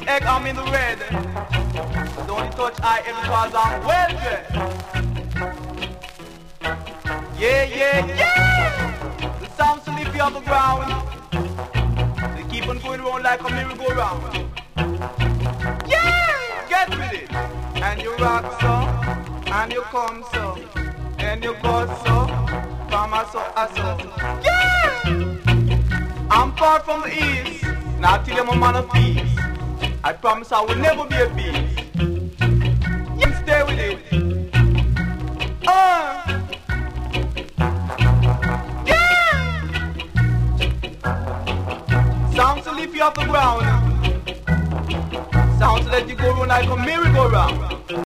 egg, I'm in the red. Don't you touch I because I'm well dressed. Yeah, yeah, yeah. The sounds to lift you off the ground. They keep on going around like a merry-go-round. Yeah, get with it. And you rock so, and you come so, and you go so, from a so, a so. Yeah! I'm far from the east. Now till I'm a man of peace. I promise I will never be a beast. You stay with it. Yeah! Sounds to lift you off the ground. Sounds to let you go round like a merry-go-round.